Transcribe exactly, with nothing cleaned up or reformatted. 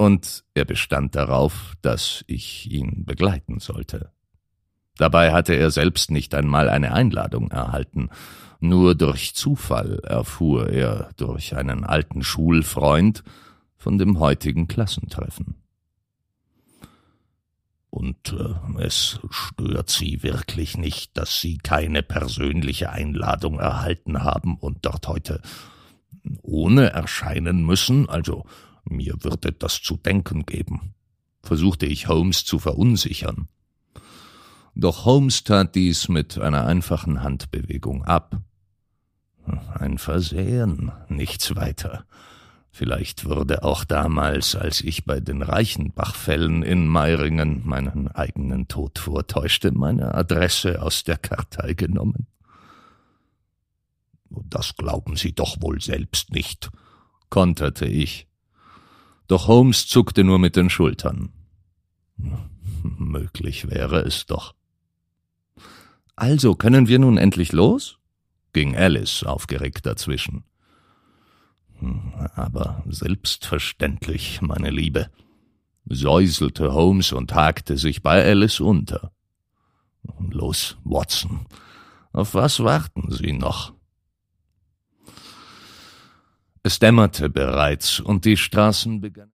und er bestand darauf, dass ich ihn begleiten sollte. Dabei hatte er selbst nicht einmal eine Einladung erhalten. Nur durch Zufall erfuhr er durch einen alten Schulfreund von dem heutigen Klassentreffen. »Und äh, es stört Sie wirklich nicht, dass Sie keine persönliche Einladung erhalten haben und dort heute ohne erscheinen müssen? Also mir würde das zu denken geben«, versuchte ich Holmes zu verunsichern. Doch Holmes tat dies mit einer einfachen Handbewegung ab. Ein Versehen, nichts weiter. Vielleicht wurde auch damals, als ich bei den Reichenbachfällen in Meiringen meinen eigenen Tod vortäuschte, meine Adresse aus der Kartei genommen. »Das glauben Sie doch wohl selbst nicht«, konterte ich. Doch Holmes zuckte nur mit den Schultern. »Möglich wäre es doch.« »Also können wir nun endlich los?« ging Alice aufgeregt dazwischen. »Aber selbstverständlich, meine Liebe«, säuselte Holmes und hakte sich bei Alice unter. »Los, Watson, auf was warten Sie noch?« Es dämmerte bereits und die Straßen begannen